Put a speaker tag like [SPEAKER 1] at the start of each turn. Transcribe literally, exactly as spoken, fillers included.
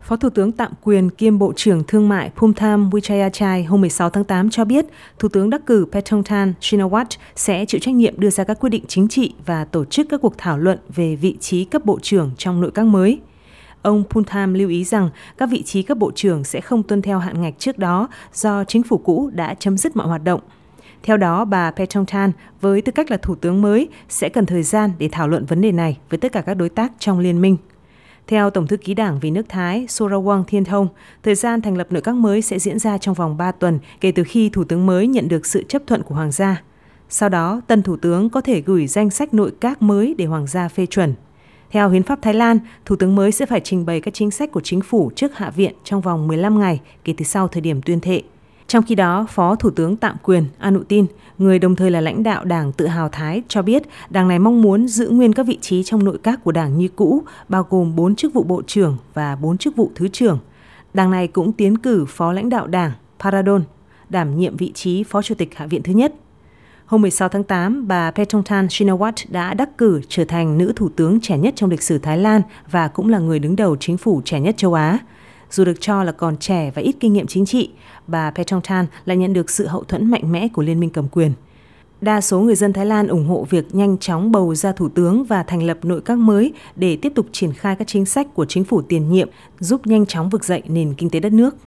[SPEAKER 1] Phó Thủ tướng tạm quyền kiêm Bộ trưởng Thương mại Phumtham Wechayachai hôm mười sáu tháng tám cho biết, Thủ tướng đắc cử Paetongtarn Shinawatra sẽ chịu trách nhiệm đưa ra các quyết định chính trị và tổ chức các cuộc thảo luận về vị trí cấp bộ trưởng trong nội các mới. Ông Phumtham lưu ý rằng các vị trí cấp bộ trưởng sẽ không tuân theo hạn ngạch trước đó do chính phủ cũ đã chấm dứt mọi hoạt động. Theo đó, bà Paetongtarn với tư cách là thủ tướng mới sẽ cần thời gian để thảo luận vấn đề này với tất cả các đối tác trong liên minh. Theo Tổng thư ký Đảng vì nước Thái Sorawon Thiên-thông, thời gian thành lập nội các mới sẽ diễn ra trong vòng ba tuần kể từ khi thủ tướng mới nhận được sự chấp thuận của Hoàng gia. Sau đó, tân thủ tướng có thể gửi danh sách nội các mới để Hoàng gia phê chuẩn. Theo hiến pháp Thái Lan, thủ tướng mới sẽ phải trình bày các chính sách của chính phủ trước Hạ viện trong vòng mười lăm ngày kể từ sau thời điểm tuyên thệ. Trong khi đó, Phó Thủ tướng tạm quyền Anutin, người đồng thời là lãnh đạo Đảng Tự hào Thái, cho biết đảng này mong muốn giữ nguyên các vị trí trong nội các của đảng như cũ, bao gồm bốn chức vụ bộ trưởng và bốn chức vụ thứ trưởng. Đảng này cũng tiến cử Phó lãnh đạo Đảng Paradon đảm nhiệm vị trí Phó Chủ tịch Hạ viện thứ nhất. Hôm mười sáu tháng tám, bà Paetongtarn Shinawatra đã đắc cử trở thành nữ thủ tướng trẻ nhất trong lịch sử Thái Lan và cũng là người đứng đầu chính phủ trẻ nhất châu Á. Dù được cho là còn trẻ và ít kinh nghiệm chính trị, bà Paetongtarn lại nhận được sự hậu thuẫn mạnh mẽ của liên minh cầm quyền. Đa số người dân Thái Lan ủng hộ việc nhanh chóng bầu ra thủ tướng và thành lập nội các mới để tiếp tục triển khai các chính sách của chính phủ tiền nhiệm, giúp nhanh chóng vực dậy nền kinh tế đất nước.